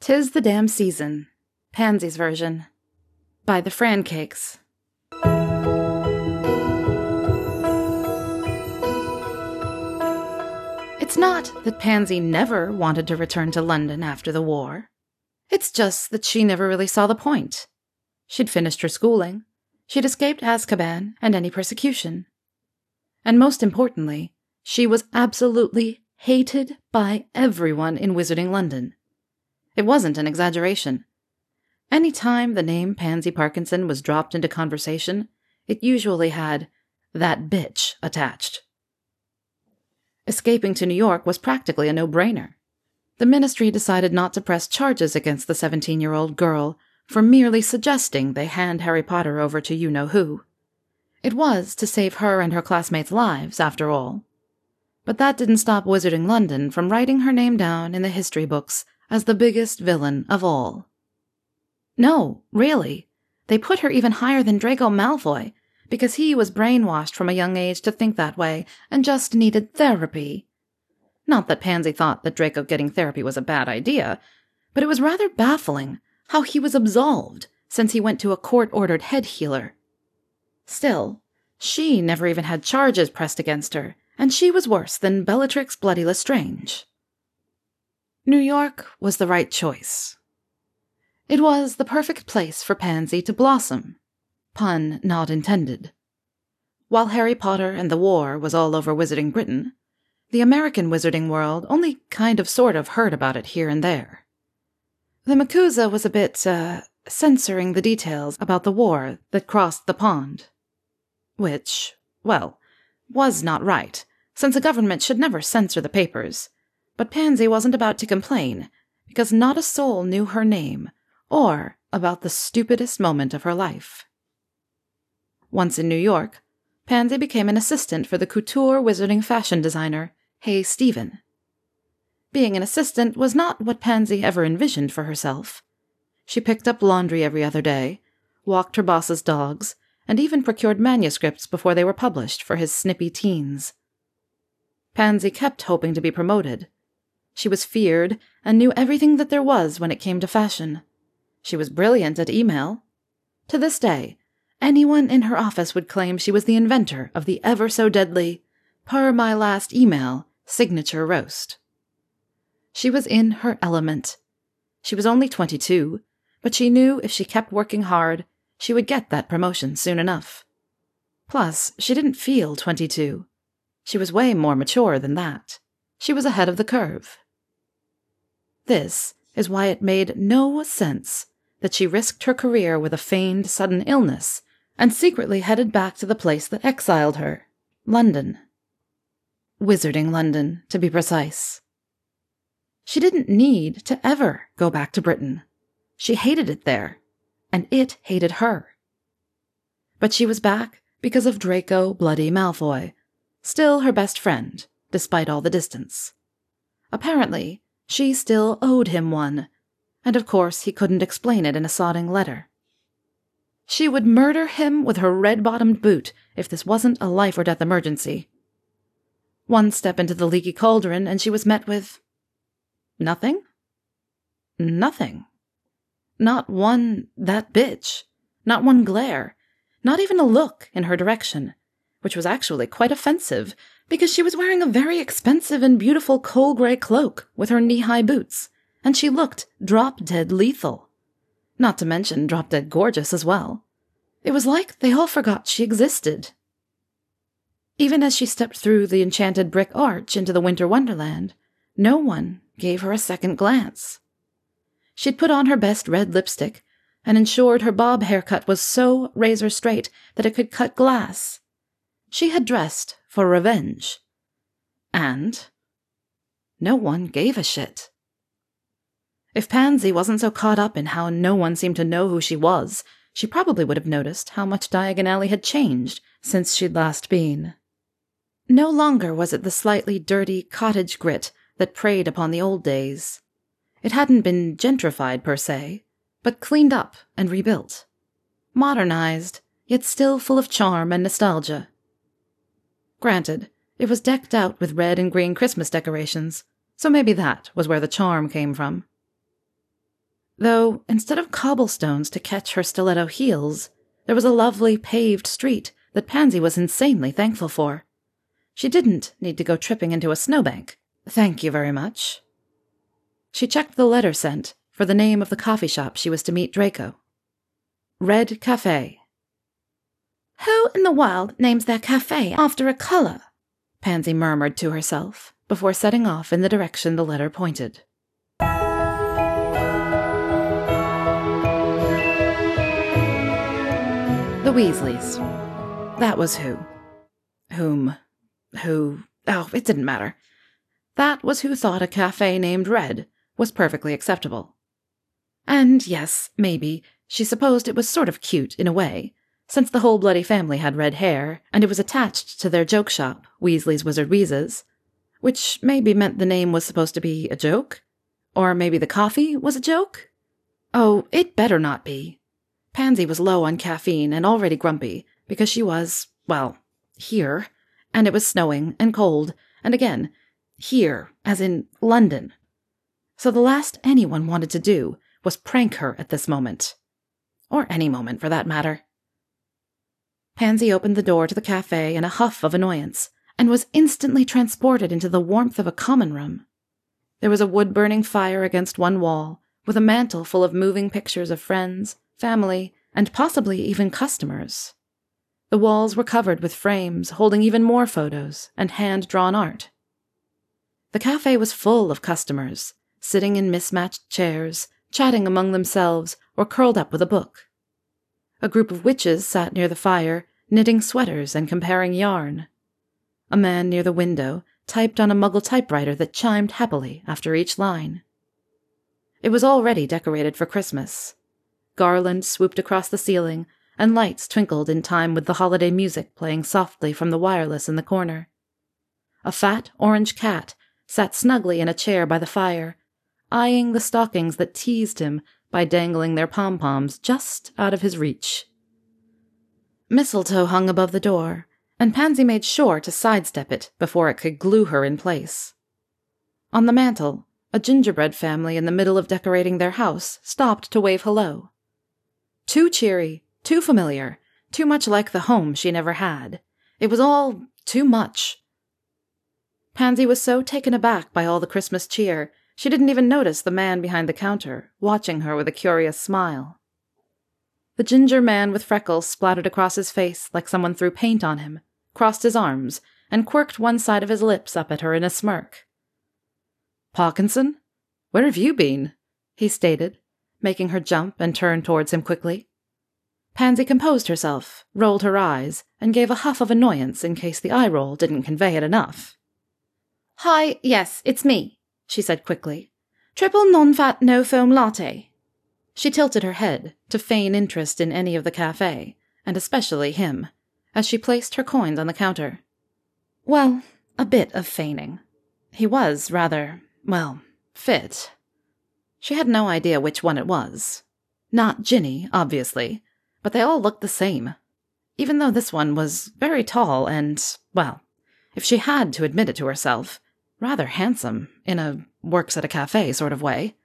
'Tis the Damn Season, Pansy's version, by the Francakes. It's not that Pansy never wanted to return to London after the war. It's just that she never really saw the point. She'd finished her schooling. She'd escaped Azkaban and any persecution. And most importantly, she was absolutely hated by everyone in Wizarding London. It wasn't an exaggeration. Any time the name Pansy Parkinson was dropped into conversation, it usually had "that bitch" attached. Escaping to New York was practically a no-brainer. The Ministry decided not to press charges against the 17-year-old girl for merely suggesting they hand Harry Potter over to you-know-who. It was to save her and her classmates' lives, after all. But that didn't stop Wizarding London from writing her name down in the history books as the biggest villain of all. No, really. They put her even higher than Draco Malfoy, because he was brainwashed from a young age to think that way and just needed therapy. Not that Pansy thought that Draco getting therapy was a bad idea, but it was rather baffling how he was absolved since he went to a court-ordered head healer. Still, she never even had charges pressed against her, and she was worse than Bellatrix Bloody Lestrange. New York was the right choice. It was the perfect place for Pansy to blossom. Pun not intended. While Harry Potter and the war was all over Wizarding Britain, the American wizarding world only kind of sort of heard about it here and there. The MACUSA was a bit, censoring the details about the war that crossed the pond. Which, well, was not right, since a government should never censor the papers. But Pansy wasn't about to complain, because not a soul knew her name, or about the stupidest moment of her life. Once in New York, Pansy became an assistant for the couture wizarding fashion designer, Hay Stephen. Being an assistant was not what Pansy ever envisioned for herself. She picked up laundry every other day, walked her boss's dogs, and even procured manuscripts before they were published for his snippy teens. Pansy kept hoping to be promoted. She was feared and knew everything that there was when it came to fashion. She was brilliant at email. To this day, anyone in her office would claim she was the inventor of the ever-so-deadly, per my last email, signature roast. She was in her element. She was only 22, but she knew if she kept working hard, she would get that promotion soon enough. Plus, she didn't feel 22. She was way more mature than that. She was ahead of the curve. This is why it made no sense that she risked her career with a feigned sudden illness and secretly headed back to the place that exiled her, London. Wizarding London, to be precise. She didn't need to ever go back to Britain. She hated it there, and it hated her. But she was back because of Draco Bloody Malfoy, still her best friend, despite all the distance. Apparently, she still owed him one, and of course he couldn't explain it in a sodding letter. She would murder him with her red-bottomed boot if this wasn't a life-or-death emergency. One step into the leaky cauldron and she was met with nothing? Nothing. Not one "that bitch." Not one glare. Not even a look in her direction, which was actually quite offensive because she was wearing a very expensive and beautiful coal-gray cloak with her knee-high boots, and she looked drop-dead lethal. Not to mention drop-dead gorgeous as well. It was like they all forgot she existed. Even as she stepped through the enchanted brick arch into the winter wonderland, no one gave her a second glance. She'd put on her best red lipstick and ensured her bob haircut was so razor-straight that it could cut glass. She had dressed for revenge. And no one gave a shit. If Pansy wasn't so caught up in how no one seemed to know who she was, she probably would have noticed how much Diagon Alley had changed since she'd last been. No longer was it the slightly dirty cottage grit that preyed upon the old days. It hadn't been gentrified per se, but cleaned up and rebuilt. Modernized, yet still full of charm and nostalgia. Granted, it was decked out with red and green Christmas decorations, so maybe that was where the charm came from. Though, instead of cobblestones to catch her stiletto heels, there was a lovely paved street that Pansy was insanely thankful for. She didn't need to go tripping into a snowbank. Thank you very much. She checked the letter sent for the name of the coffee shop she was to meet Draco. Red Cafe. "Who in the world names their cafe after a color?" Pansy murmured to herself before setting off in the direction the letter pointed. The Weasleys. That was who. Oh, it didn't matter. That was who thought a cafe named Red was perfectly acceptable. And yes, maybe, she supposed it was sort of cute in a way, since the whole bloody family had red hair, and it was attached to their joke shop, Weasley's Wizard Wheezes, which maybe meant the name was supposed to be a joke? Or maybe the coffee was a joke? Oh, it better not be. Pansy was low on caffeine and already grumpy, because she was, well, here, and it was snowing and cold, and again, here, as in London. So the last anyone wanted to do was prank her at this moment. Or any moment, for that matter. Pansy opened the door to the cafe in a huff of annoyance, and was instantly transported into the warmth of a common room. There was a wood-burning fire against one wall, with a mantel full of moving pictures of friends, family, and possibly even customers. The walls were covered with frames holding even more photos and hand-drawn art. The cafe was full of customers, sitting in mismatched chairs, chatting among themselves, or curled up with a book. A group of witches sat near the fire, knitting sweaters and comparing yarn. A man near the window typed on a Muggle typewriter that chimed happily after each line. It was already decorated for Christmas. Garlands swooped across the ceiling, and lights twinkled in time with the holiday music playing softly from the wireless in the corner. A fat orange cat sat snugly in a chair by the fire, eyeing the stockings that teased him by dangling their pom-poms just out of his reach. Mistletoe hung above the door, and Pansy made sure to sidestep it before it could glue her in place. On the mantel, a gingerbread family in the middle of decorating their house stopped to wave hello. Too cheery, too familiar, too much like the home she never had. It was all too much. Pansy was so taken aback by all the Christmas cheer, she didn't even notice the man behind the counter, watching her with a curious smile. The ginger man with freckles splattered across his face like someone threw paint on him, crossed his arms, and quirked one side of his lips up at her in a smirk. "Parkinson? Where have you been?" he stated, making her jump and turn towards him quickly. Pansy composed herself, rolled her eyes, and gave a huff of annoyance in case the eye roll didn't convey it enough. "Hi, yes, it's me," she said quickly. "Triple non-fat no-foam latte." She tilted her head to feign interest in any of the cafe, and especially him, as she placed her coins on the counter. Well, a bit of feigning. He was rather, well, fit. She had no idea which one it was. Not Ginny, obviously, but they all looked the same. Even though this one was very tall and, well, if she had to admit it to herself, rather handsome, in a works-at-a-cafe sort of way.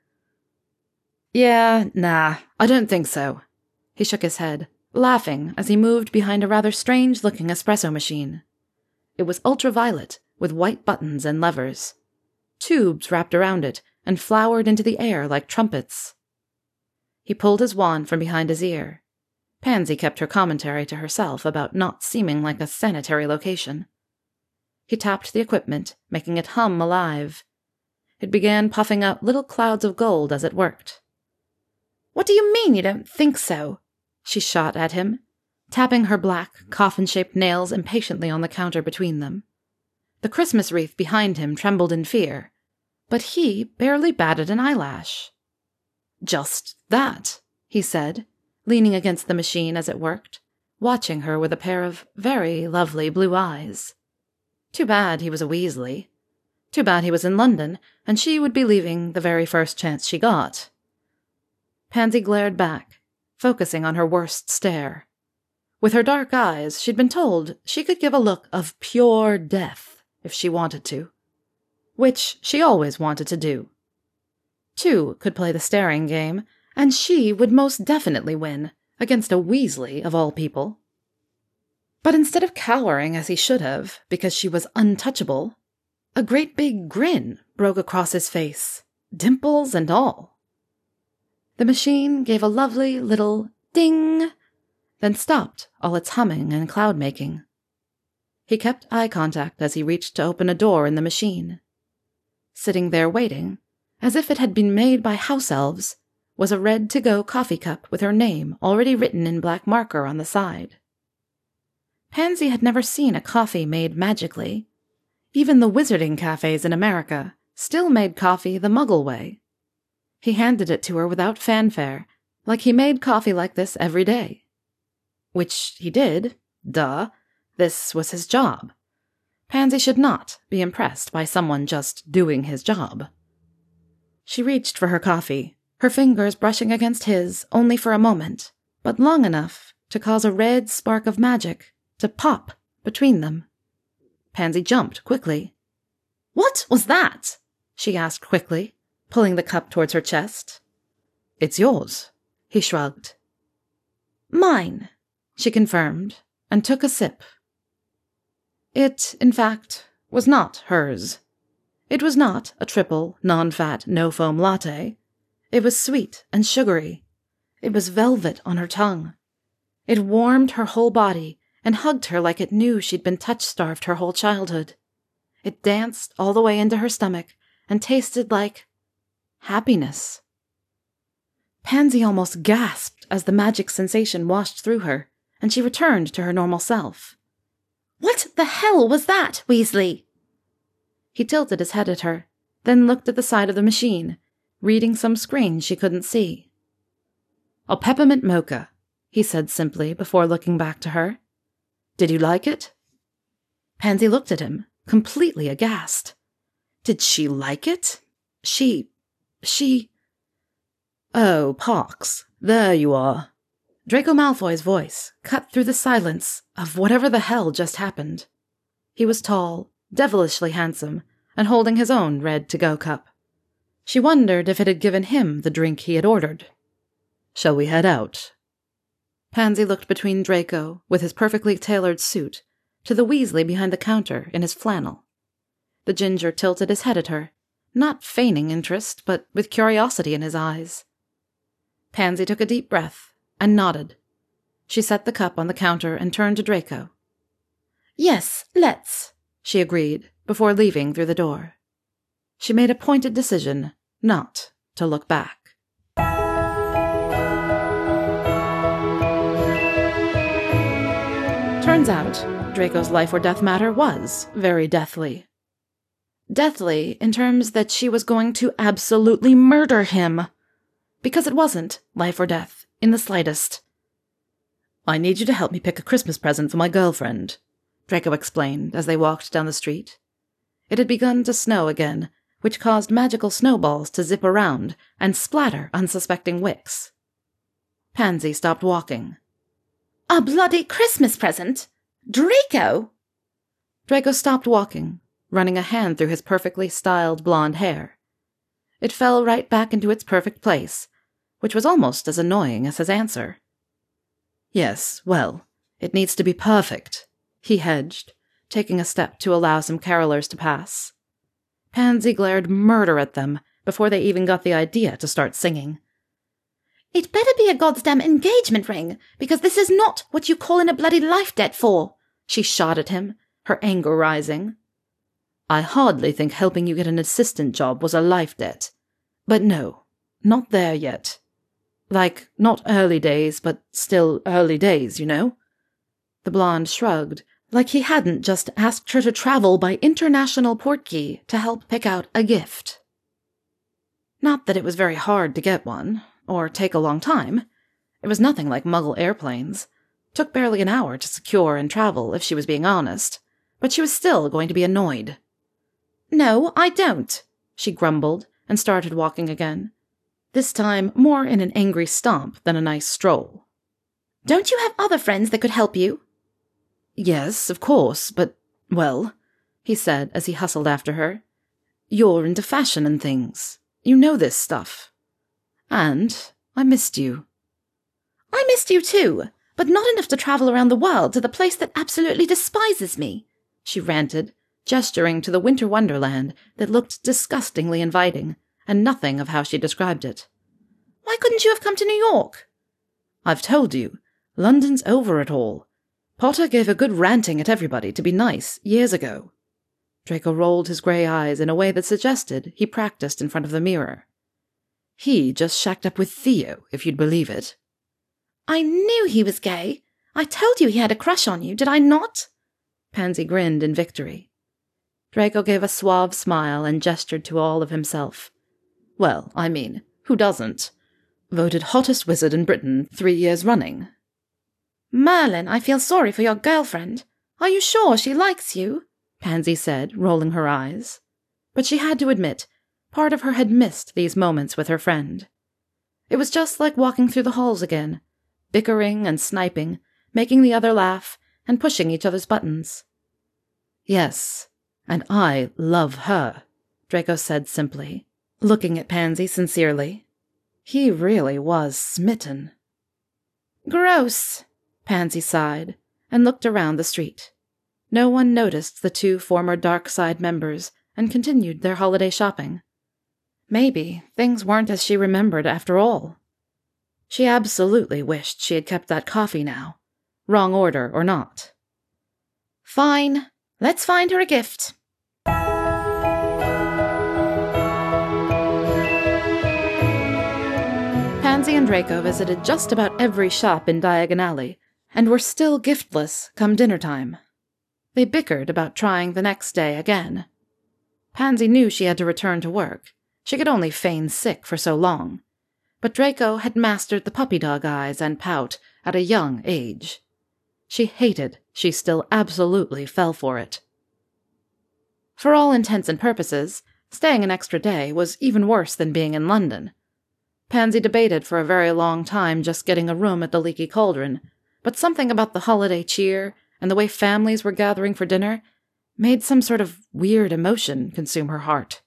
"Yeah, nah, I don't think so." He shook his head, laughing as he moved behind a rather strange-looking espresso machine. It was ultraviolet, with white buttons and levers. Tubes wrapped around it and flowered into the air like trumpets. He pulled his wand from behind his ear. Pansy kept her commentary to herself about not seeming like a sanitary location. He tapped the equipment, making it hum alive. It began puffing out little clouds of gold as it worked. "What do you mean you don't think so?" she shot at him, tapping her black, coffin-shaped nails impatiently on the counter between them. The Christmas wreath behind him trembled in fear, but he barely batted an eyelash. "Just that," he said, leaning against the machine as it worked, watching her with a pair of very lovely blue eyes. Too bad he was a Weasley. Too bad he was in London, and she would be leaving the very first chance she got. Pansy glared back, focusing on her worst stare. With her dark eyes, she'd been told she could give a look of pure death if she wanted to. Which she always wanted to do. Two could play the staring game, And she would most definitely win, against a Weasley of all people. But instead of cowering as he should have, because she was untouchable, a great big grin broke across his face, dimples and all. The machine gave a lovely little ding, then stopped all its humming and cloud-making. He kept eye contact as he reached to open a door in the machine. Sitting there waiting, as if it had been made by house elves, was a red-to-go coffee cup with her name already written in black marker on the side. Pansy had never seen a coffee made magically. Even the wizarding cafes in America still made coffee the Muggle way. He handed it to her without fanfare, like he made coffee like this every day. Which he did, duh. This was his job. Pansy should not be impressed by someone just doing his job. She reached for her coffee, her fingers brushing against his only for a moment, but long enough to cause a red spark of magic to pop between them. Pansy jumped quickly. "What was that?" she asked quickly, pulling the cup towards her chest. "It's yours," he shrugged. "Mine," she confirmed, and took a sip. It, in fact, was not hers. It was not a triple, non-fat, no-foam latte. It was sweet and sugary. It was velvet on her tongue. It warmed her whole body and hugged her like it knew she'd been touch-starved her whole childhood. It danced all the way into her stomach and tasted like happiness. Pansy almost gasped as the magic sensation washed through her, and she returned to her normal self. "What the hell was that, Weasley?" He tilted his head at her, then looked at the side of the machine, reading some screen she couldn't see. "A peppermint mocha," he said simply before looking back to her. "Did you like it?" Pansy looked at him, completely aghast. Did she like it? She... "Oh, Pox, there you are." Draco Malfoy's voice cut through the silence of whatever the hell just happened. He was tall, devilishly handsome, and holding his own red-to-go cup. She wondered if it had given him the drink he had ordered. "Shall we head out?" Pansy looked between Draco, with his perfectly tailored suit, to the Weasley behind the counter in his flannel. The ginger tilted his head at her, not feigning interest, but with curiosity in his eyes. Pansy took a deep breath and nodded. She set the cup on the counter and turned to Draco. "Yes, let's," she agreed, before leaving through the door. She made a pointed decision not to look back. Turns out, Draco's life or death matter was very deathly. Deathly in terms that she was going to absolutely murder him. Because it wasn't life or death in the slightest. "I need you to help me pick a Christmas present for my girlfriend," Draco explained as they walked down the street. It had begun to snow again, which caused magical snowballs to zip around and splatter unsuspecting Wicks. Pansy stopped walking. "A bloody Christmas present? Draco!" Draco stopped walking, running a hand through his perfectly styled blonde hair. It fell right back into its perfect place, which was almost as annoying as his answer. "Yes, well, it needs to be perfect," he hedged, taking a step to allow some carolers to pass. Pansy glared murder at them before they even got the idea to start singing. "It better be a goddamn engagement ring, because this is not what you call in a bloody life debt for," she shot at him, her anger rising. "I hardly think helping you get an assistant job was a life debt. But no, not there yet. Like, not early days, but still early days, you know?" The blonde shrugged, like he hadn't just asked her to travel by international portkey to help pick out a gift. Not that it was very hard to get one, or take a long time. It was nothing like Muggle airplanes. Took barely an hour to secure and travel, if she was being honest. But she was still going to be annoyed. "No, I don't," she grumbled, and started walking again. This time more in an angry stomp than a nice stroll. "Don't you have other friends that could help you?" "Yes, of course, but, well," he said as he hustled after her. "You're into fashion and things. You know this stuff. And I missed you." "I missed you too, but not enough to travel around the world to the place that absolutely despises me," she ranted, gesturing to the winter wonderland that looked disgustingly inviting, and nothing of how she described it. "Why couldn't you have come to New York?" "I've told you, London's over it all. Potter gave a good ranting at everybody to be nice years ago." Draco rolled his grey eyes in a way that suggested he practiced in front of the mirror. "He just shacked up with Theo, if you'd believe it." "I knew he was gay. I told you he had a crush on you, did I not?" Pansy grinned in victory. Draco gave a suave smile and gestured to all of himself. "Well, I mean, who doesn't? Voted hottest wizard in Britain 3 years running." "Merlin, I feel sorry for your girlfriend. Are you sure she likes you?" Pansy said, rolling her eyes. But she had to admit, part of her had missed these moments with her friend. It was just like walking through the halls again, bickering and sniping, making the other laugh, and pushing each other's buttons. "Yes, and I love her," Draco said simply, looking at Pansy sincerely. He really was smitten. "Gross," Pansy sighed, and looked around the street. No one noticed the 2 former Dark Side members and continued their holiday shopping. Maybe things weren't as she remembered after all. She absolutely wished she had kept that coffee now, wrong order or not. "Fine. Let's find her a gift." Pansy and Draco visited just about every shop in Diagon Alley, and were still giftless come dinner time. They bickered about trying the next day again. Pansy knew she had to return to work. She could only feign sick for so long. But Draco had mastered the puppy dog eyes and pout at a young age. She hated she still absolutely fell for it. For all intents and purposes, staying an extra day was even worse than being in London. Pansy debated for a very long time just getting a room at the Leaky Cauldron, but something about the holiday cheer and the way families were gathering for dinner made some sort of weird emotion consume her heart.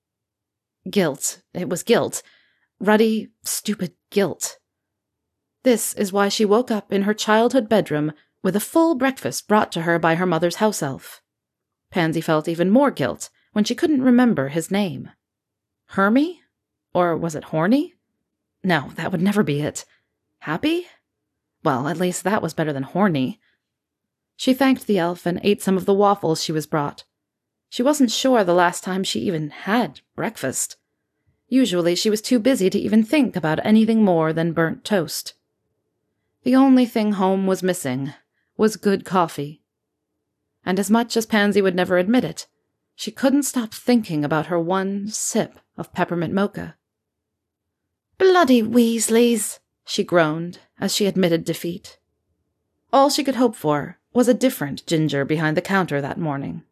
Guilt. It was guilt. Ruddy, stupid guilt. This is why she woke up in her childhood bedroom with a full breakfast brought to her by her mother's house elf. Pansy felt even more guilt when she couldn't remember his name. Hermie? Or was it Horny? No, that would never be it. Happy? Well, at least that was better than Horny. She thanked the elf and ate some of the waffles she was brought. She wasn't sure the last time she even had breakfast. Usually she was too busy to even think about anything more than burnt toast. The only thing home was missing was good coffee. And as much as Pansy would never admit it, she couldn't stop thinking about her one sip of peppermint mocha. "Bloody Weasleys," she groaned as she admitted defeat. All she could hope for was a different Ginger behind the counter that morning.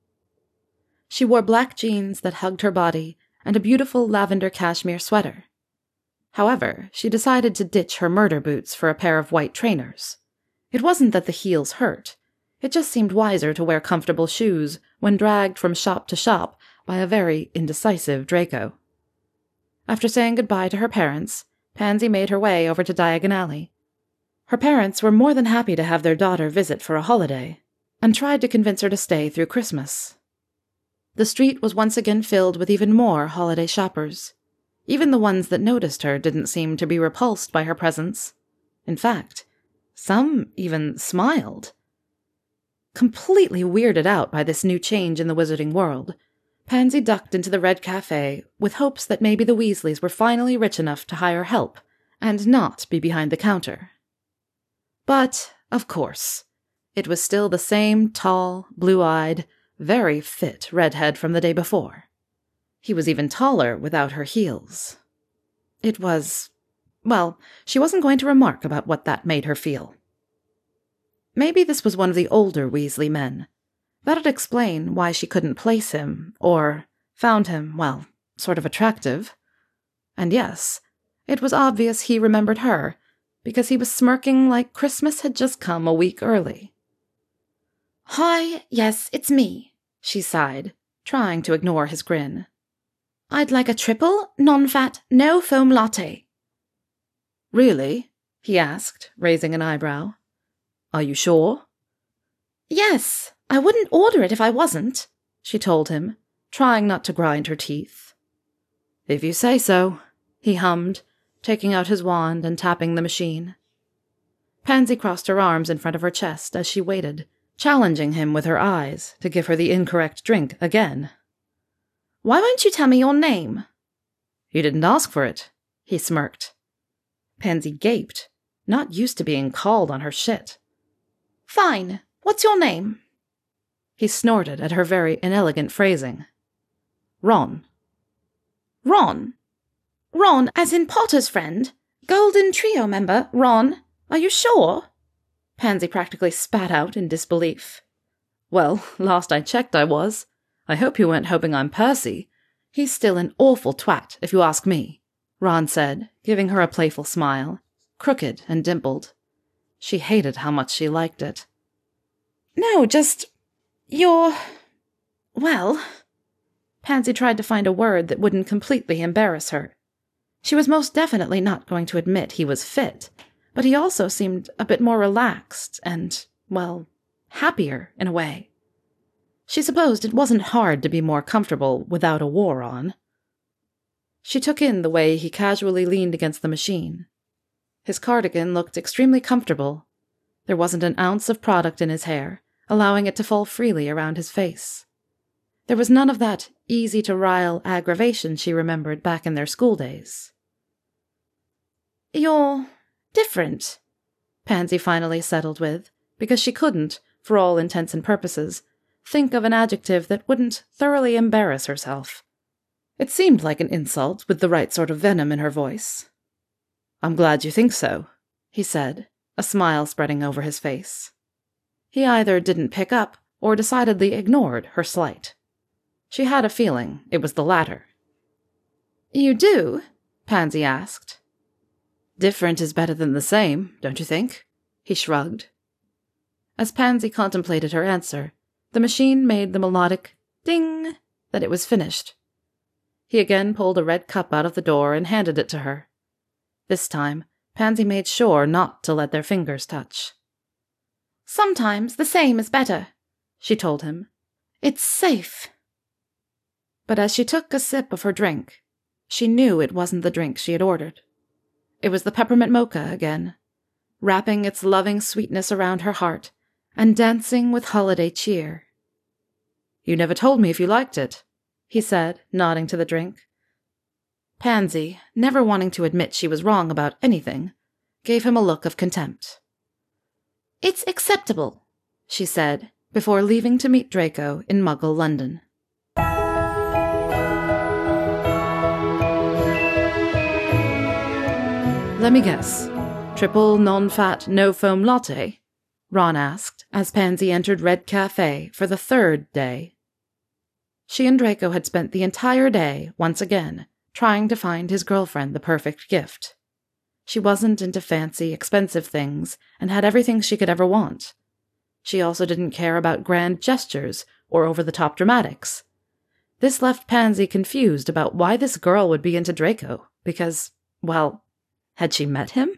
She wore black jeans that hugged her body and a beautiful lavender cashmere sweater. However, she decided to ditch her murder boots for a pair of white trainers. It wasn't that the heels hurt. It just seemed wiser to wear comfortable shoes when dragged from shop to shop by a very indecisive Draco. After saying goodbye to her parents, Pansy made her way over to Diagon Alley. Her parents were more than happy to have their daughter visit for a holiday, and tried to convince her to stay through Christmas. The street was once again filled with even more holiday shoppers. Even the ones that noticed her didn't seem to be repulsed by her presence. In fact, some even smiled. Completely weirded out by this new change in the wizarding world, Pansy ducked into the Red Cafe with hopes that maybe the Weasleys were finally rich enough to hire help and not be behind the counter. But, of course, it was still the same tall, blue-eyed, very fit redhead from the day before. He was even taller without her heels. It was... well, she wasn't going to remark about what that made her feel. Maybe this was one of the older Weasley men. That'd explain why she couldn't place him, or found him, well, sort of attractive. And yes, it was obvious he remembered her, because he was smirking like Christmas had just come a week early. "Hi, yes, it's me," she sighed, trying to ignore his grin. "I'd like a triple, non-fat, no-foam latte." Really? He asked, raising an eyebrow. Are you sure? Yes, I wouldn't order it if I wasn't, she told him, trying not to grind her teeth. If you say so, he hummed, taking out his wand and tapping the machine. Pansy crossed her arms in front of her chest as she waited, challenging him with her eyes to give her the incorrect drink again. Why won't you tell me your name? You didn't ask for it, he smirked. Pansy gaped, not used to being called on her shit. Fine. What's your name? He snorted at her very inelegant phrasing. Ron. Ron? Ron, as in Potter's friend? Golden Trio member, Ron? Are you sure? Pansy practically spat out in disbelief. Well, last I checked I was. I hope you weren't hoping I'm Percy. He's still an awful twat, if you ask me, Ron said, giving her a playful smile, crooked and dimpled. She hated how much she liked it. No, just... you're... well... Pansy tried to find a word that wouldn't completely embarrass her. She was most definitely not going to admit he was fit, but he also seemed a bit more relaxed and, well, happier in a way. She supposed it wasn't hard to be more comfortable without a war on. She took in the way he casually leaned against the machine. His cardigan looked extremely comfortable. There wasn't an ounce of product in his hair, allowing it to fall freely around his face. There was none of that easy-to-rile aggravation she remembered back in their school days. You're different, Pansy finally settled with, because she couldn't, for all intents and purposes, think of an adjective that wouldn't thoroughly embarrass herself. It seemed like an insult with the right sort of venom in her voice. I'm glad you think so, he said, a smile spreading over his face. He either didn't pick up or decidedly ignored her slight. She had a feeling it was the latter. You do? Pansy asked. Different is better than the same, don't you think? He shrugged. As Pansy contemplated her answer, the machine made the melodic ding that it was finished. He again pulled a red cup out of the door and handed it to her. This time, Pansy made sure not to let their fingers touch. Sometimes the same is better, she told him. It's safe. But as she took a sip of her drink, she knew it wasn't the drink she had ordered. It was the peppermint mocha again, wrapping its loving sweetness around her heart and dancing with holiday cheer. You never told me if you liked it, he said, nodding to the drink. Pansy, never wanting to admit she was wrong about anything, gave him a look of contempt. It's acceptable, she said, before leaving to meet Draco in Muggle London. Let me guess. Triple non-fat, no-foam latte? Ron asked as Pansy entered Red Cafe for the third day. She and Draco had spent the entire day, once again, trying to find his girlfriend the perfect gift. She wasn't into fancy, expensive things and had everything she could ever want. She also didn't care about grand gestures or over-the-top dramatics. This left Pansy confused about why this girl would be into Draco, because, well, had she met him?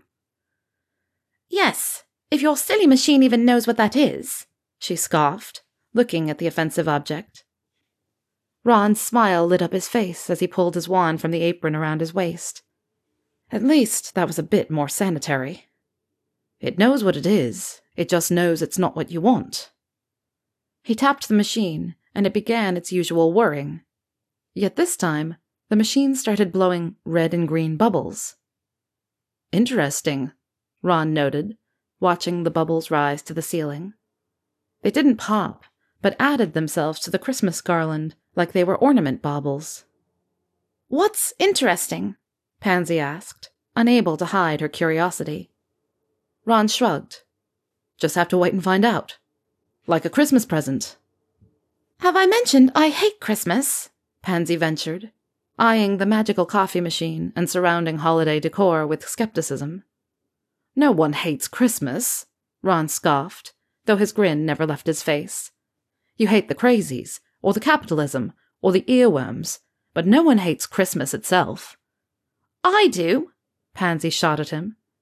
Yes, if your silly machine even knows what that is, she scoffed, looking at the offensive object. Ron's smile lit up his face as he pulled his wand from the apron around his waist. At least that was a bit more sanitary. It knows what it is, it just knows it's not what you want. He tapped the machine, and it began its usual whirring. Yet this time, the machine started blowing red and green bubbles. Interesting, Ron noted, watching the bubbles rise to the ceiling. They didn't pop, but added themselves to the Christmas garland like they were ornament baubles. What's interesting? Pansy asked, unable to hide her curiosity. Ron shrugged. Just have to wait and find out. Like a Christmas present. Have I mentioned I hate Christmas? Pansy ventured, eyeing the magical coffee machine and surrounding holiday decor with skepticism. No one hates Christmas, Ron scoffed, though his grin never left his face. You hate the crazies, or the capitalism, or the earworms, but no one hates Christmas itself. I do, Pansy shot at him,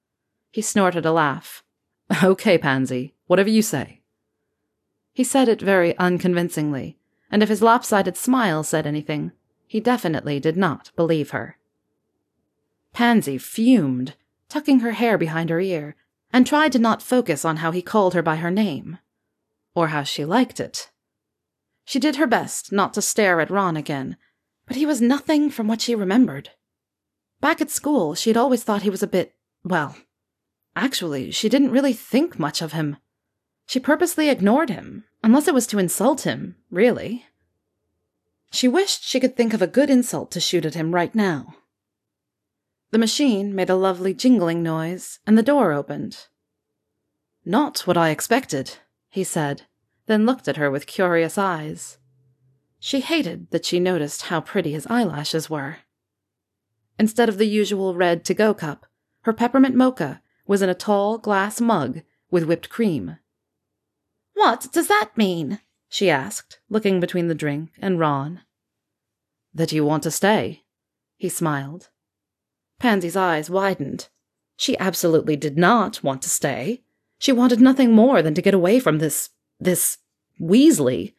He snorted a laugh. Okay, Pansy, whatever you say. He said it very unconvincingly, and if his lopsided smile said anything, he definitely did not believe her. Pansy fumed, tucking her hair behind her ear, and tried to not focus on how he called her by her name, or how she liked it. She did her best not to stare at Ron again, but he was nothing from what she remembered. Back at school, she had always thought he was a bit, well, actually, she didn't really think much of him. She purposely ignored him, unless it was to insult him, really. She wished she could think of a good insult to shoot at him right now. The machine made a lovely jingling noise, and the door opened. Not what I expected, he said, then looked at her with curious eyes. She hated that she noticed how pretty his eyelashes were. Instead of the usual red to-go cup, her peppermint mocha was in a tall glass mug with whipped cream. "What does that mean?" she asked, looking between the drink and Ron. "That you want to stay," he smiled. Pansy's eyes widened. She absolutely did not want to stay. She wanted nothing more than to get away from this Weasley.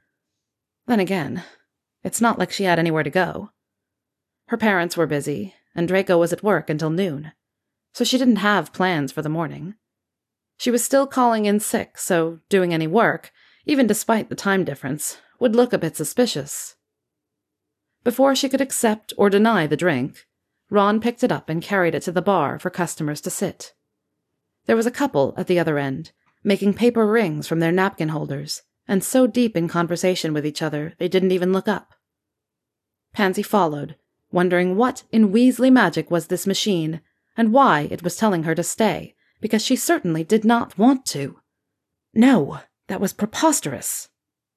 Then again, it's not like she had anywhere to go. Her parents were busy, and Draco was at work until noon, so she didn't have plans for the morning. She was still calling in sick, so doing any work, even despite the time difference, would look a bit suspicious. Before she could accept or deny the drink, Ron picked it up and carried it to the bar for customers to sit. There was a couple at the other end, making paper rings from their napkin holders, and so deep in conversation with each other they didn't even look up. Pansy followed, wondering what in Weasley magic was this machine, and why it was telling her to stay, because she certainly did not want to. No, that was preposterous.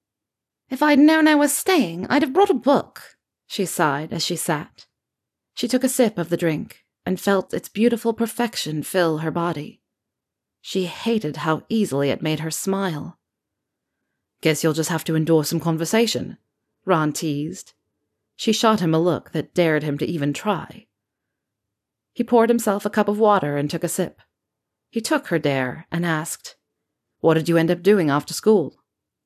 "If I'd known I was staying, I'd have brought a book," she sighed as she sat. She took a sip of the drink and felt its beautiful perfection fill her body. She hated how easily it made her smile. "Guess you'll just have to endure some conversation," Ron teased. She shot him a look that dared him to even try. He poured himself a cup of water and took a sip. He took her dare and asked, "What did you end up doing after school?"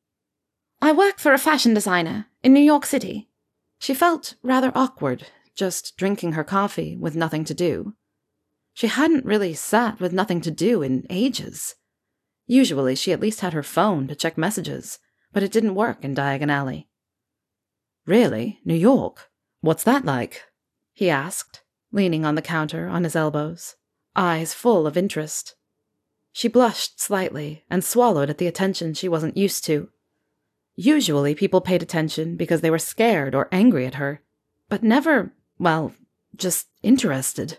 "I work for a fashion designer in New York City." She felt rather awkward, just drinking her coffee with nothing to do. She hadn't really sat with nothing to do in ages. Usually she at least had her phone to check messages, but it didn't work in Diagon Alley. "Really? New York? What's that like?" he asked, leaning on the counter on his elbows, eyes full of interest. She blushed slightly and swallowed at the attention she wasn't used to. Usually people paid attention because they were scared or angry at her, but never, well, just interested.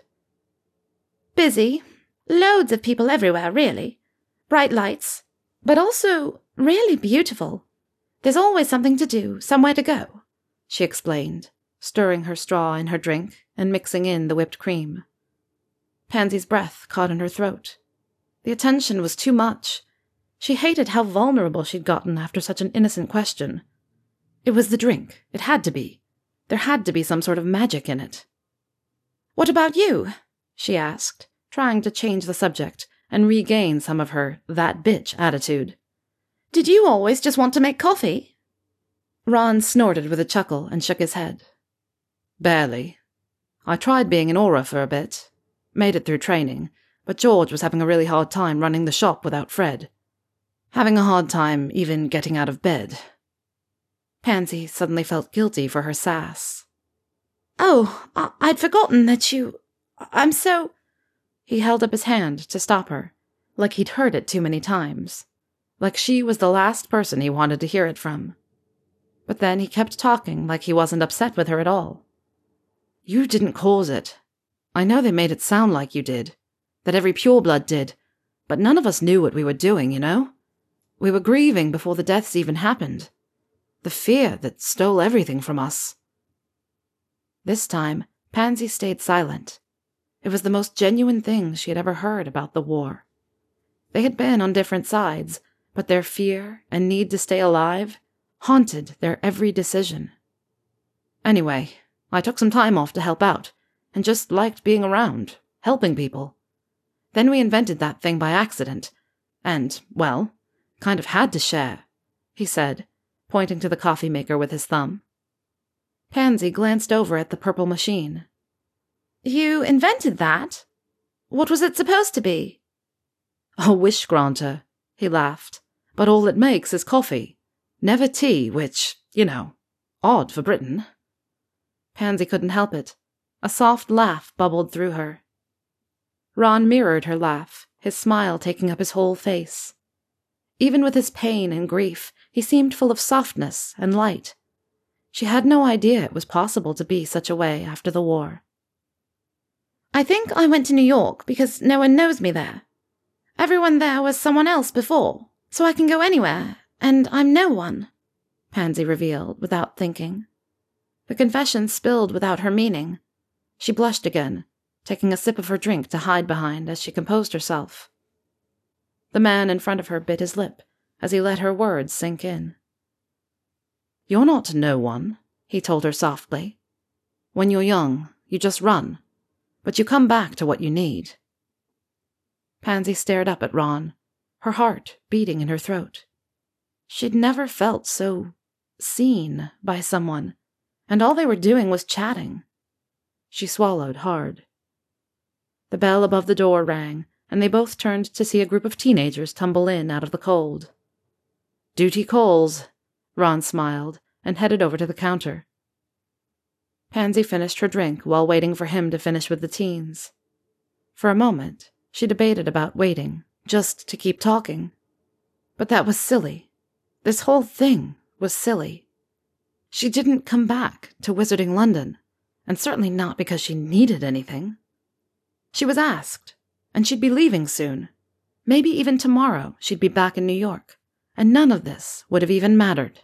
"Busy. Loads of people everywhere, really. Bright lights. But also really beautiful. There's always something to do, somewhere to go," she explained, stirring her straw in her drink and mixing in the whipped cream. Pansy's breath caught in her throat. The attention was too much. She hated how vulnerable she'd gotten after such an innocent question. It was the drink. It had to be. There had to be some sort of magic in it. "What about you?" she asked, trying to change the subject and regain some of her that bitch attitude. "Did you always just want to make coffee?" Ron snorted with a chuckle and shook his head. "Barely. I tried being an aura for a bit. Made it through training, but George was having a really hard time running the shop without Fred. Having a hard time even getting out of bed." Pansy suddenly felt guilty for her sass. "Oh, I'd forgotten that you... I'm so..." He held up his hand to stop her, like he'd heard it too many times, like she was the last person he wanted to hear it from. But then he kept talking like he wasn't upset with her at all. "You didn't cause it. I know they made it sound like you did, that every pureblood did, but none of us knew what we were doing, you know? We were grieving before the deaths even happened. The fear that stole everything from us." This time, Pansy stayed silent. It was the most genuine thing she had ever heard about the war. They had been on different sides, but their fear and need to stay alive haunted their every decision. "Anyway, I took some time off to help out, and just liked being around, helping people. Then we invented that thing by accident. And, well, kind of had to share," he said, pointing to the coffee maker with his thumb. Pansy glanced over at the purple machine. "You invented that? What was it supposed to be?" "A wish granter," he laughed. "But all it makes is coffee. Never tea, which, odd for Britain." Pansy couldn't help it. A soft laugh bubbled through her. Ron mirrored her laugh, his smile taking up his whole face. Even with his pain and grief, he seemed full of softness and light. She had no idea it was possible to be such a way after the war. "I think I went to New York because no one knows me there. Everyone there was someone else before, so I can go anywhere, and I'm no one," Pansy revealed without thinking. The confession spilled without her meaning. She blushed again, taking a sip of her drink to hide behind as she composed herself. The man in front of her bit his lip as he let her words sink in. "You're not no one," he told her softly. "When you're young, you just run, but you come back to what you need." Pansy stared up at Ron, her heart beating in her throat. She'd never felt so seen by someone, and all they were doing was chatting. She swallowed hard. The bell above the door rang, and they both turned to see a group of teenagers tumble in out of the cold. "Duty calls," Ron smiled, and headed over to the counter. Pansy finished her drink while waiting for him to finish with the teens. For a moment, she debated about waiting, just to keep talking. But that was silly. This whole thing was silly. She didn't come back to Wizarding London, and certainly not because she needed anything. She was asked, and she'd be leaving soon. Maybe even tomorrow she'd be back in New York, and none of this would have even mattered.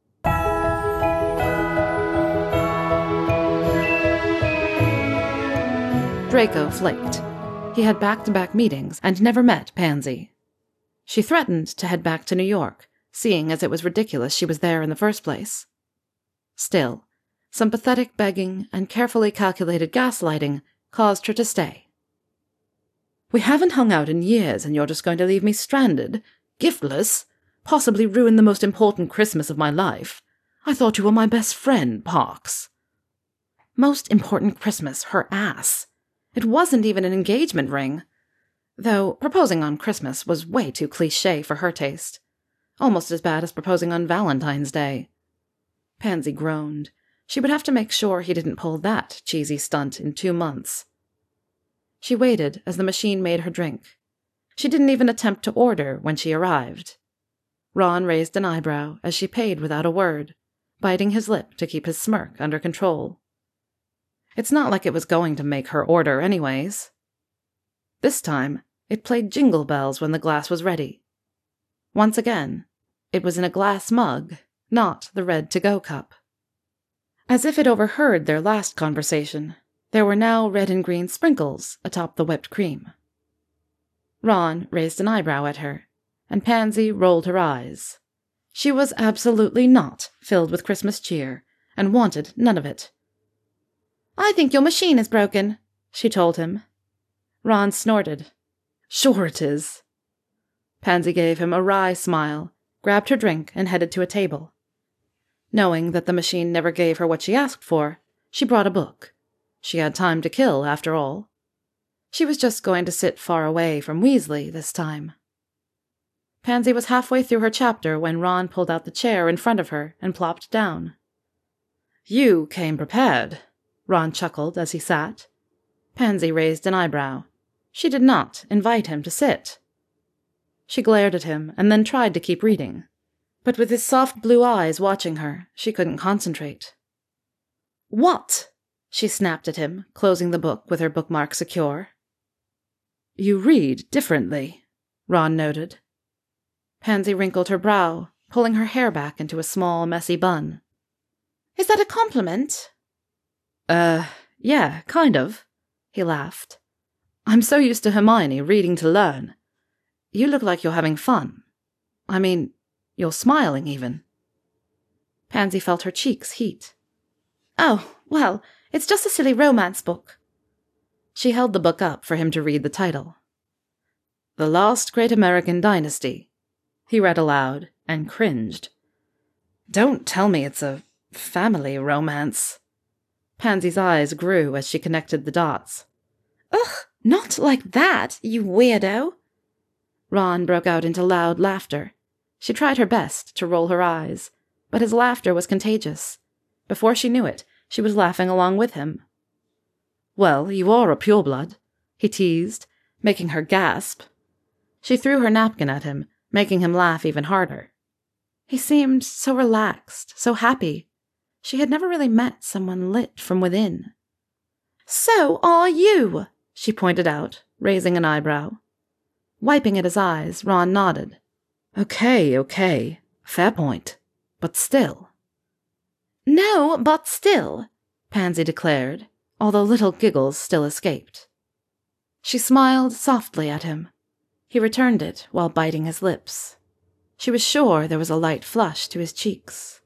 Draco flaked. He had back-to-back meetings and never met Pansy. She threatened to head back to New York, seeing as it was ridiculous she was there in the first place. Still, some pathetic begging and carefully calculated gaslighting caused her to stay. "We haven't hung out in years, and you're just going to leave me stranded, giftless, possibly ruin the most important Christmas of my life. I thought you were my best friend, Parks." Most important Christmas, her ass. It wasn't even an engagement ring. Though proposing on Christmas was way too cliché for her taste. Almost as bad as proposing on Valentine's Day. Pansy groaned. She would have to make sure he didn't pull that cheesy stunt in 2 months. She waited as the machine made her drink. She didn't even attempt to order when she arrived. Ron raised an eyebrow as she paid without a word, biting his lip to keep his smirk under control. It's not like it was going to make her order anyways. This time, it played Jingle Bells when the glass was ready. Once again, it was in a glass mug, not the red to-go cup. As if it overheard their last conversation, there were now red and green sprinkles atop the whipped cream. Ron raised an eyebrow at her, and Pansy rolled her eyes. She was absolutely not filled with Christmas cheer, and wanted none of it. "I think your machine is broken," she told him. Ron snorted. "Sure it is." Pansy gave him a wry smile, grabbed her drink, and headed to a table. Knowing that the machine never gave her what she asked for, she brought a book. She had time to kill, after all. She was just going to sit far away from Weasley this time. Pansy was halfway through her chapter when Ron pulled out the chair in front of her and plopped down. "You came prepared," Ron chuckled as he sat. Pansy raised an eyebrow. She did not invite him to sit. She glared at him and then tried to keep reading. But with his soft blue eyes watching her, she couldn't concentrate. "What?" she snapped at him, closing the book with her bookmark secure. "You read differently," Ron noted. Pansy wrinkled her brow, pulling her hair back into a small, messy bun. "Is that a compliment?" Yeah, kind of," he laughed. "I'm so used to Hermione reading to learn. You look like you're having fun. I mean, you're smiling even." Pansy felt her cheeks heat. "Oh, well, it's just a silly romance book." She held the book up for him to read the title. The last great American dynasty, he read aloud and cringed. Don't tell me it's a family romance. Pansy's eyes grew as she connected the dots. Ugh, not like that, you weirdo. Ron broke out into loud laughter. She tried her best to roll her eyes, but his laughter was contagious. Before she knew it, she was laughing along with him. Well, you are a pureblood, he teased, making her gasp. She threw her napkin at him, making him laugh even harder. He seemed so relaxed, so happy. She had never really met someone lit from within. So are you, she pointed out, raising an eyebrow. Wiping at his eyes, Ron nodded. Okay, fair point. But still. No, but still, Pansy declared, although little giggles still escaped. She smiled softly at him. He returned it while biting his lips. She was sure there was a light flush to his cheeks.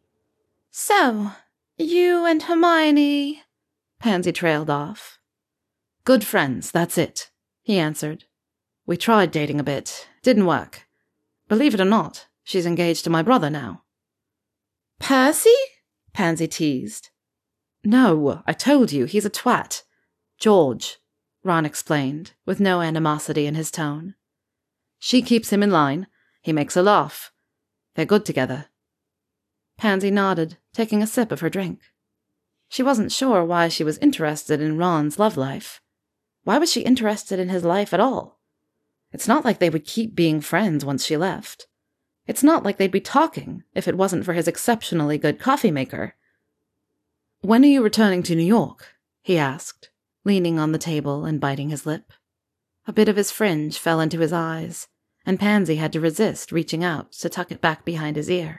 So, you and Hermione, Pansy trailed off. Good friends, that's it, he answered. We tried dating a bit. Didn't work. Believe it or not, she's engaged to my brother now. Percy? Pansy teased. No, I told you, he's a twat. George, Ron explained, with no animosity in his tone. She keeps him in line. He makes her laugh. They're good together. Pansy nodded, taking a sip of her drink. She wasn't sure why she was interested in Ron's love life. Why was she interested in his life at all? It's not like they would keep being friends once she left. It's not like they'd be talking if it wasn't for his exceptionally good coffee maker. When are you returning to New York? He asked, leaning on the table and biting his lip. A bit of his fringe fell into his eyes, and Pansy had to resist reaching out to tuck it back behind his ear.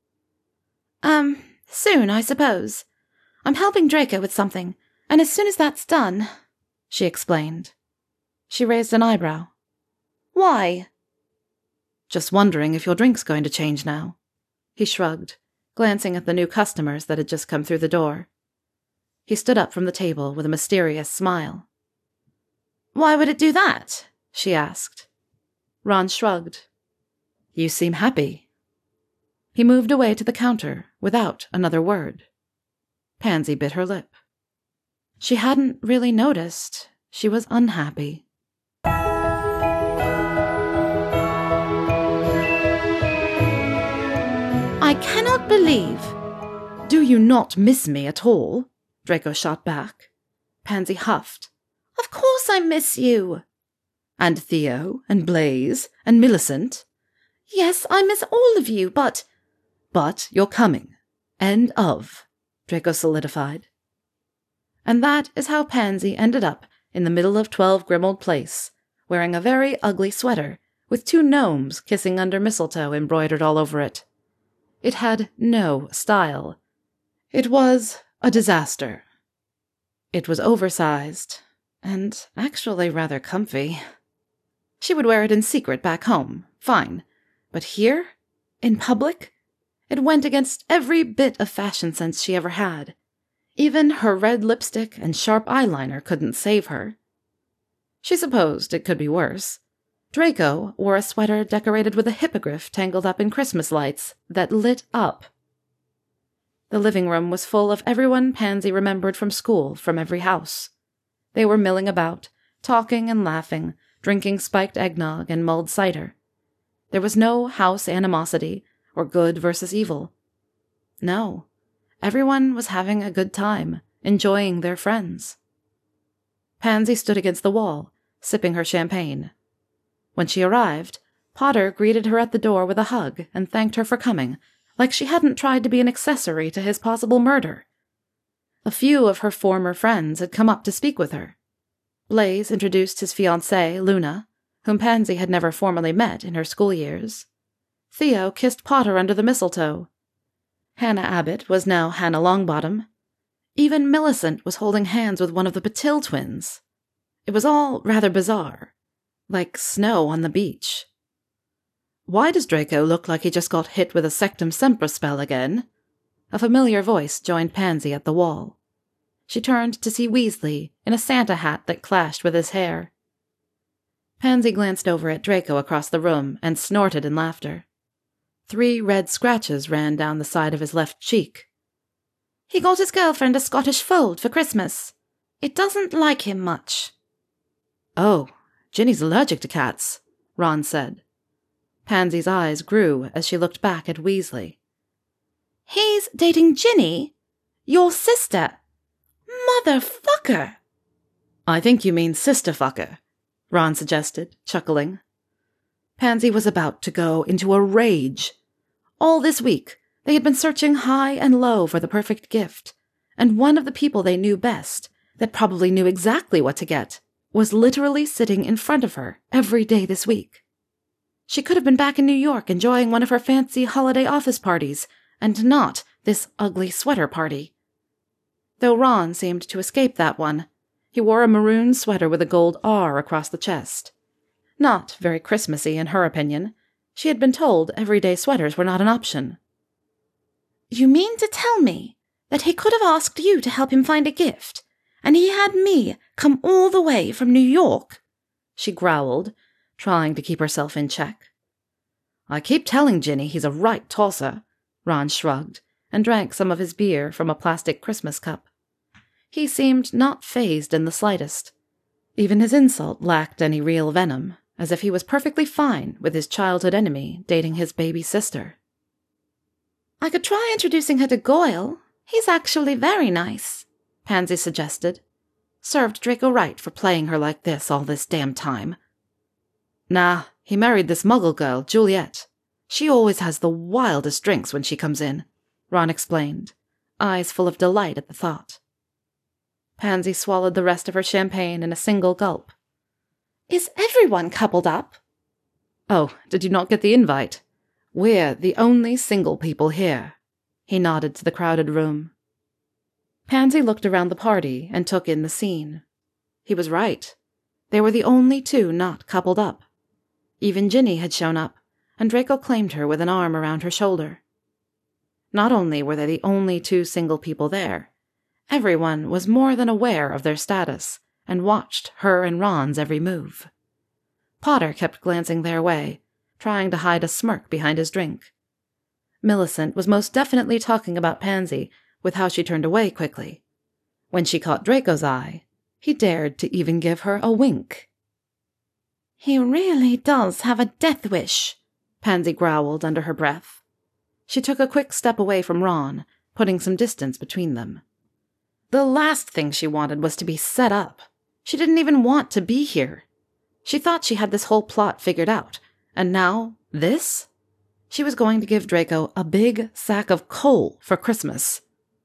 Soon, I suppose. I'm helping Draco with something, and as soon as that's done, she explained. She raised an eyebrow. Why? Just wondering if your drink's going to change now. He shrugged, glancing at the new customers that had just come through the door. He stood up from the table with a mysterious smile. Why would it do that? She asked. Ron shrugged. You seem happy. He moved away to the counter without another word. Pansy bit her lip. She hadn't really noticed she was unhappy. I cannot believe. Do you not miss me at all? Draco shot back. Pansy huffed. Of course I miss you. And Theo, and Blaze, and Millicent? Yes, I miss all of you, but... But you're coming. End of, Draco solidified. And that is how Pansy ended up in the middle of 12 Grimmauld Place, wearing a very ugly sweater, with 2 gnomes kissing under mistletoe embroidered all over it. It had no style. It was a disaster. It was oversized, and actually rather comfy. She would wear it in secret back home, fine. But here, in public, it went against every bit of fashion sense she ever had. Even her red lipstick and sharp eyeliner couldn't save her. She supposed it could be worse. Draco wore a sweater decorated with a hippogriff tangled up in Christmas lights that lit up. The living room was full of everyone Pansy remembered from school, from every house. They were milling about, talking and laughing, drinking spiked eggnog and mulled cider. There was no house animosity or good versus evil. No, everyone was having a good time, enjoying their friends. Pansy stood against the wall, sipping her champagne. When she arrived, Potter greeted her at the door with a hug and thanked her for coming, like she hadn't tried to be an accessory to his possible murder. A few of her former friends had come up to speak with her. Blaze introduced his fiancée, Luna, whom Pansy had never formally met in her school years. Theo kissed Potter under the mistletoe. Hannah Abbott was now Hannah Longbottom. Even Millicent was holding hands with one of the Patil twins. It was all rather bizarre, like snow on the beach. Why does Draco look like he just got hit with a Sectum Sempra spell again? A familiar voice joined Pansy at the wall. She turned to see Weasley in a Santa hat that clashed with his hair. Pansy glanced over at Draco across the room and snorted in laughter. 3 red scratches ran down the side of his left cheek. He got his girlfriend a Scottish fold for Christmas. It doesn't like him much. Oh, Ginny's allergic to cats, Ron said. Pansy's eyes grew as she looked back at Weasley. He's dating Ginny? Your sister? Motherfucker! I think you mean sisterfucker, Ron suggested, chuckling. Pansy was about to go into a rage. All this week, they had been searching high and low for the perfect gift, and one of the people they knew best, that probably knew exactly what to get, was literally sitting in front of her every day this week. She could have been back in New York enjoying one of her fancy holiday office parties, and not this ugly sweater party. Though Ron seemed to escape that one, he wore a maroon sweater with a gold R across the chest. Not very Christmassy in her opinion. She had been told everyday sweaters were not an option. You mean to tell me that he could have asked you to help him find a gift, and he had me come all the way from New York? She growled, trying to keep herself in check. I keep telling Ginny he's a right tosser, Ron shrugged, and drank some of his beer from a plastic Christmas cup. He seemed not fazed in the slightest. Even his insult lacked any real venom, as if he was perfectly fine with his childhood enemy dating his baby sister. I could try introducing her to Goyle. He's actually very nice, Pansy suggested. Served Draco right for playing her like this all this damn time. Nah, he married this muggle girl, Juliet. She always has the wildest drinks when she comes in, Ron explained, eyes full of delight at the thought. Pansy swallowed the rest of her champagne in a single gulp. Is everyone coupled up? Oh, did you not get the invite? We're the only single people here. He nodded to the crowded room. Pansy looked around the party and took in the scene. He was right. They were the only 2 not coupled up. Even Ginny had shown up, and Draco claimed her with an arm around her shoulder. Not only were they the only 2 single people there, everyone was more than aware of their status and watched her and Ron's every move. Potter kept glancing their way, trying to hide a smirk behind his drink. Millicent was most definitely talking about Pansy with how she turned away quickly. When she caught Draco's eye, he dared to even give her a wink. He really does have a death wish, Pansy growled under her breath. She took a quick step away from Ron, putting some distance between them. The last thing she wanted was to be set up. She didn't even want to be here. She thought she had this whole plot figured out, and now this? She was going to give Draco a big sack of coal for Christmas.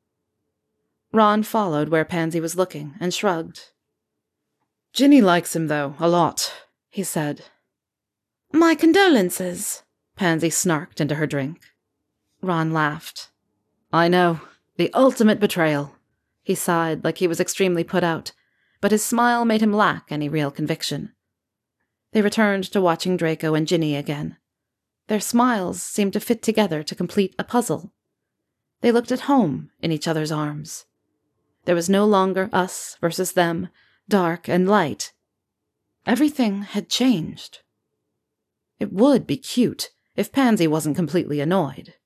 Ron followed where Pansy was looking and shrugged. Ginny likes him, though, a lot, he said. My condolences, Pansy snarked into her drink. Ron laughed. I know, the ultimate betrayal. He sighed like he was extremely put out, but his smile made him lack any real conviction. They returned to watching Draco and Ginny again. Their smiles seemed to fit together to complete a puzzle. They looked at home in each other's arms. There was no longer us versus them, dark and light. Everything had changed. It would be cute if Pansy wasn't completely annoyed.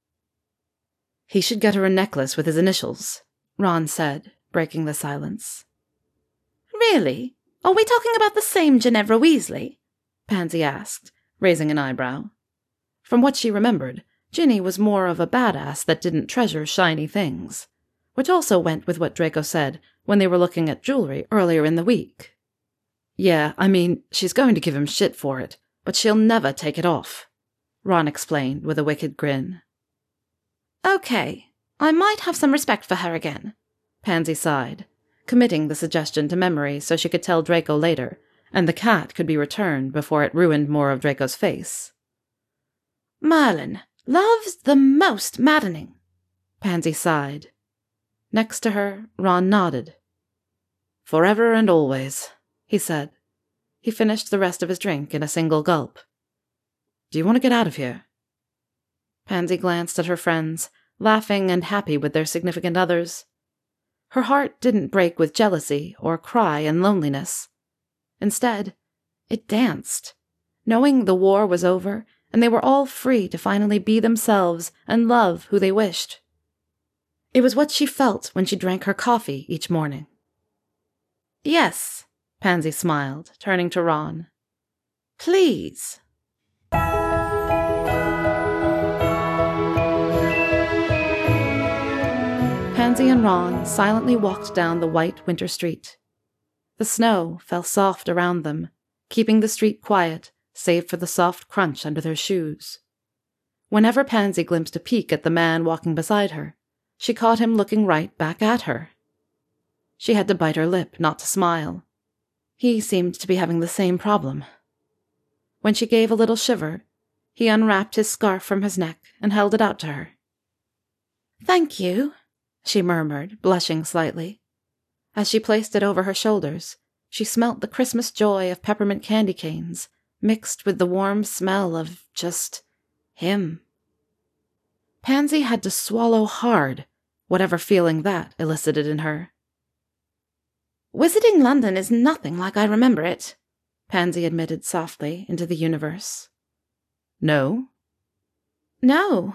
He should get her a necklace with his initials, Ron said, breaking the silence. Really? Are we talking about the same Ginevra Weasley? Pansy asked, raising an eyebrow. From what she remembered, Ginny was more of a badass that didn't treasure shiny things, which also went with what Draco said when they were looking at jewelry earlier in the week. Yeah, I mean, she's going to give him shit for it, but she'll never take it off, Ron explained with a wicked grin. Okay, I might have some respect for her again, Pansy sighed, committing the suggestion to memory so she could tell Draco later, and the cat could be returned before it ruined more of Draco's face. Merlin, love's the most maddening, Pansy sighed. Next to her, Ron nodded. Forever and always, he said. He finished the rest of his drink in a single gulp. Do you want to get out of here? Pansy glanced at her friends, laughing and happy with their significant others. Her heart didn't break with jealousy or cry in loneliness. Instead, It danced, knowing the war was over and they were all free to finally be themselves and love who they wished. It was what she felt when she drank her coffee each morning. "Yes," Pansy smiled, turning to Ron. "Please." Pansy and Ron silently walked down the white winter street. The snow fell soft around them, keeping the street quiet, save for the soft crunch under their shoes. Whenever Pansy glimpsed a peek at the man walking beside her, she caught him looking right back at her. She had to bite her lip not to smile. He seemed to be having the same problem. When she gave a little shiver, he unwrapped his scarf from his neck and held it out to her. "Thank you," she murmured, blushing slightly. As she placed it over her shoulders, she smelt the Christmas joy of peppermint candy canes, mixed with the warm smell of just him. Pansy had to swallow hard, whatever feeling that elicited in her. "Visiting London is nothing like I remember it," Pansy admitted softly into the universe. "No?" "No.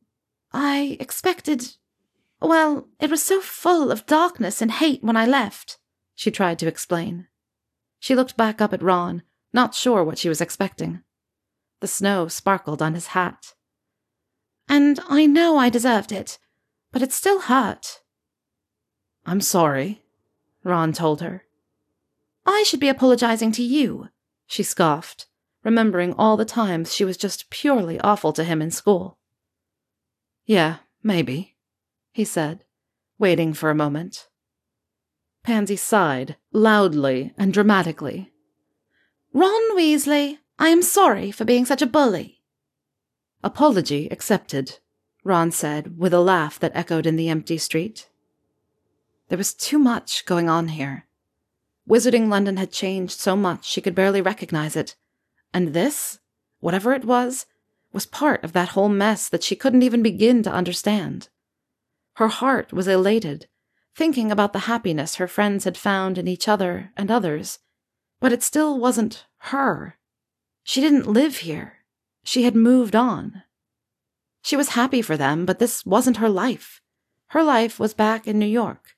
I expected... Well, it was so full of darkness and hate when I left," she tried to explain. She looked back up at Ron, not sure what she was expecting. The snow sparkled on his hat. "And I know I deserved it, but it still hurt." "I'm sorry," Ron told her. "I should be apologizing to you," she scoffed, remembering all the times she was just purely awful to him in school. "Yeah, maybe," he said, waiting for a moment. Pansy sighed, loudly and dramatically. "Ron Weasley, I am sorry for being such a bully." "Apology accepted," Ron said, with a laugh that echoed in the empty street. There was too much going on here. Wizarding London had changed so much she could barely recognize it, and this, whatever it was part of that whole mess that she couldn't even begin to understand. Her heart was elated, thinking about the happiness her friends had found in each other and others, but it still wasn't her. She didn't live here. She had moved on. She was happy for them, but this wasn't her life. Her life was back in New York.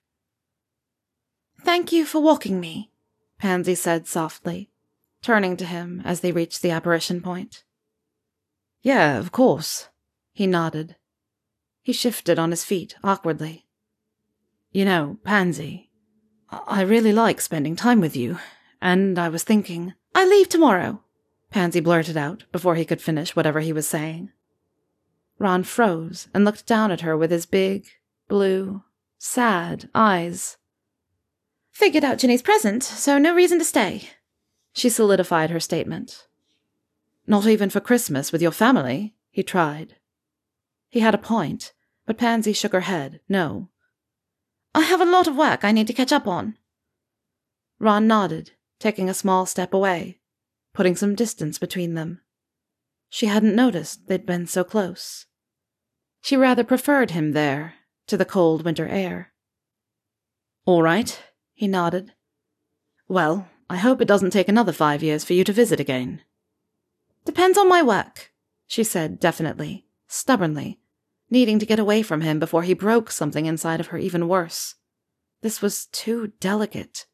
"Thank you for walking me," Pansy said softly, turning to him as they reached the apparition point. "Yeah, of course," he nodded. He shifted on his feet awkwardly. "You know, Pansy, I really like spending time with you, and I was thinking—" "I leave tomorrow," Pansy blurted out before he could finish whatever he was saying. Ron froze and looked down at her with his big, blue, sad eyes. "Figured out Ginny's present, so no reason to stay." She solidified her statement. "Not even for Christmas with your family?" he tried. He had a point, but Pansy shook her head, no. "I have a lot of work I need to catch up on." Ron nodded, taking a small step away, putting some distance between them. She hadn't noticed they'd been so close. She rather preferred him there, to the cold winter air. "All right," he nodded. "Well, I hope it doesn't take another 5 years for you to visit again." "Depends on my work," she said definitely, stubbornly, needing to get away from him before he broke something inside of her even worse. This was too delicate.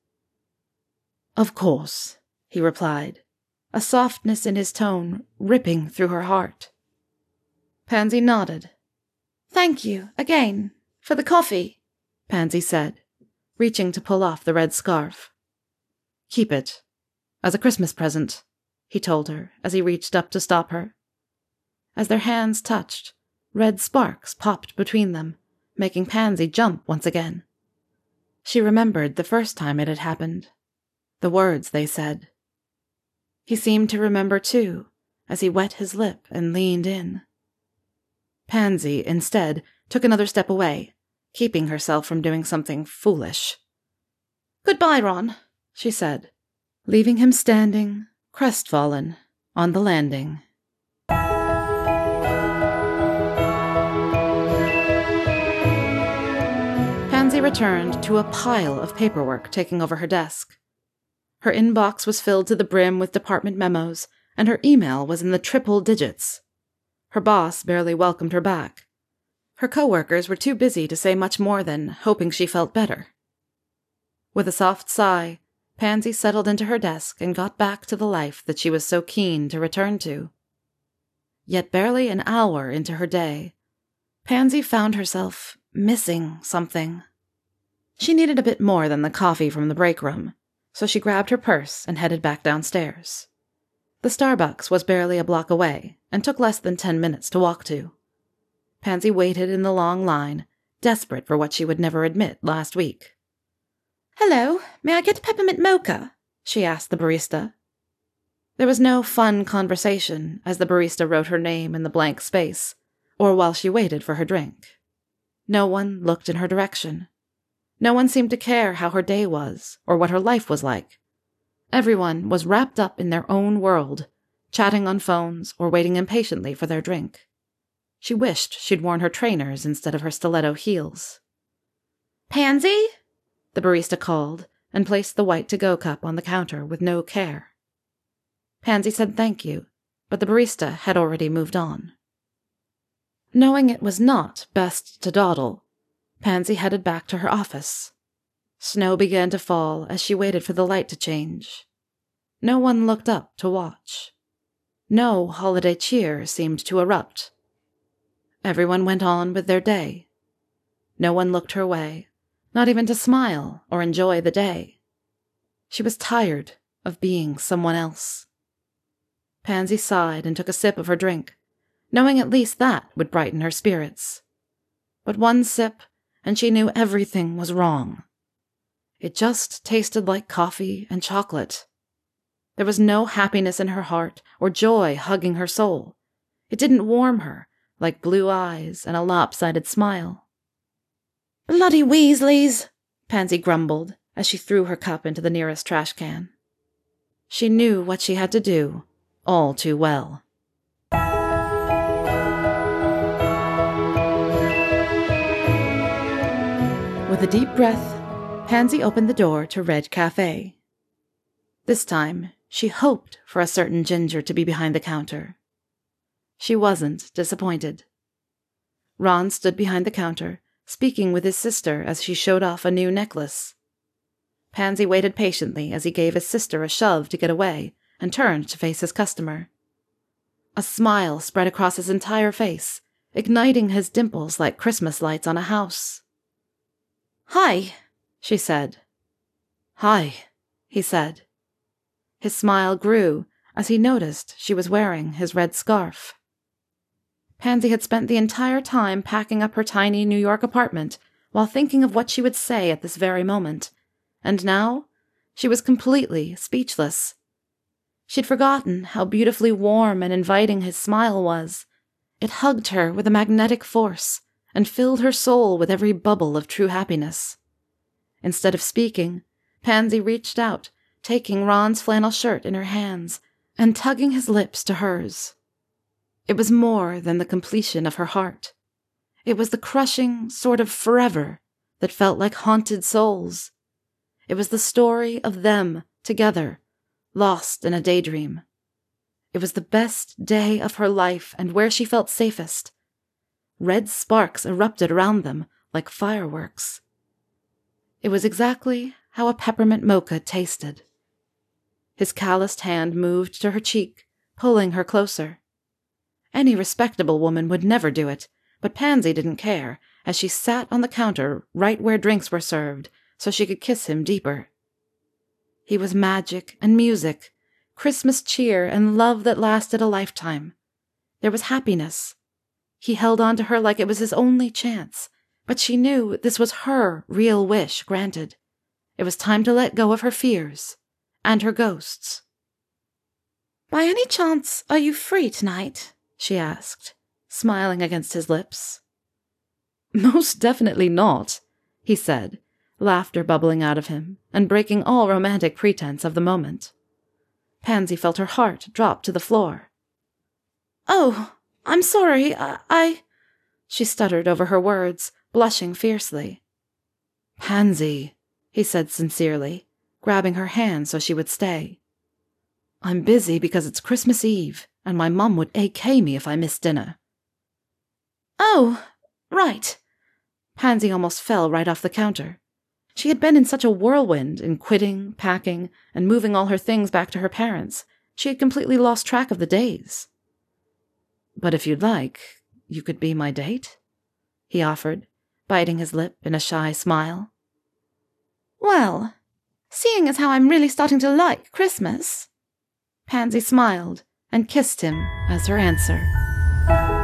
"Of course," he replied, a softness in his tone ripping through her heart. Pansy nodded. "Thank you, again, for the coffee," Pansy said, reaching to pull off the red scarf. "Keep it. As a Christmas present," he told her as he reached up to stop her. As their hands touched, red sparks popped between them, making Pansy jump once again. She remembered the first time it had happened, the words they said. He seemed to remember too, as he wet his lip and leaned in. Pansy, instead, took another step away, keeping herself from doing something foolish. "Goodbye, Ron," she said, leaving him standing, crestfallen, on the landing. Pansy returned to a pile of paperwork taking over her desk. Her inbox was filled to the brim with department memos, and her email was in the triple digits. Her boss barely welcomed her back. Her coworkers were too busy to say much more than hoping she felt better. With a soft sigh, Pansy settled into her desk and got back to the life that she was so keen to return to. Yet barely an hour into her day, Pansy found herself missing something. She needed a bit more than the coffee from the break room, so she grabbed her purse and headed back downstairs. The Starbucks was barely a block away and took less than 10 minutes to walk to. Pansy waited in the long line, desperate for what she would never admit last week. "Hello, may I get a peppermint mocha?" she asked the barista. There was no fun conversation as the barista wrote her name in the blank space, or while she waited for her drink. No one looked in her direction. No one seemed to care how her day was or what her life was like. Everyone was wrapped up in their own world, chatting on phones or waiting impatiently for their drink. She wished she'd worn her trainers instead of her stiletto heels. "Pansy?" The barista called and placed the white to-go cup on the counter with no care. Pansy said thank you, but the barista had already moved on. Knowing it was not best to dawdle, Pansy headed back to her office. Snow began to fall as she waited for the light to change. No one looked up to watch. No holiday cheer seemed to erupt. Everyone went on with their day. No one looked her way, not even to smile or enjoy the day. She was tired of being someone else. Pansy sighed and took a sip of her drink, knowing at least that would brighten her spirits. But one sip, and she knew everything was wrong. It just tasted like coffee and chocolate. There was no happiness in her heart or joy hugging her soul. It didn't warm her like blue eyes and a lopsided smile. "Bloody Weasleys," Pansy grumbled as she threw her cup into the nearest trash can. She knew what she had to do all too well. With a deep breath, Pansy opened the door to Red Cafe. This time, she hoped for a certain ginger to be behind the counter. She wasn't disappointed. Ron stood behind the counter, speaking with his sister as she showed off a new necklace. Pansy waited patiently as he gave his sister a shove to get away and turned to face his customer. A smile spread across his entire face, igniting his dimples like Christmas lights on a house. "Hi," she said. "Hi," he said. His smile grew as he noticed she was wearing his red scarf. Pansy had spent the entire time packing up her tiny New York apartment while thinking of what she would say at this very moment, and now she was completely speechless. She'd forgotten how beautifully warm and inviting his smile was. It hugged her with a magnetic force and filled her soul with every bubble of true happiness. Instead of speaking, Pansy reached out, taking Ron's flannel shirt in her hands and tugging his lips to hers. It was more than the completion of her heart. It was the crushing sort of forever that felt like haunted souls. It was the story of them together, lost in a daydream. It was the best day of her life and where she felt safest. Red sparks erupted around them like fireworks. It was exactly how a peppermint mocha tasted. His calloused hand moved to her cheek, pulling her closer. Any respectable woman would never do it, but Pansy didn't care, as she sat on the counter right where drinks were served, so she could kiss him deeper. He was magic and music, Christmas cheer and love that lasted a lifetime. There was happiness. He held on to her like it was his only chance, but she knew this was her real wish granted. It was time to let go of her fears and her ghosts. "By any chance, are you free tonight?" she asked, smiling against his lips. "Most definitely not," he said, laughter bubbling out of him and breaking all romantic pretense of the moment. Pansy felt her heart drop to the floor. "Oh, I'm sorry, I... She stuttered over her words, blushing fiercely. "Pansy," he said sincerely, grabbing her hand so she would stay. "I'm busy because it's Christmas Eve, and my mum would AK me if I missed dinner." "Oh, right." Pansy almost fell right off the counter. She had been in such a whirlwind in quitting, packing, and moving all her things back to her parents. She had completely lost track of the days. "But if you'd like, you could be my date?" he offered, biting his lip in a shy smile. "Well, seeing as how I'm really starting to like Christmas." Pansy smiled and kissed him as her answer.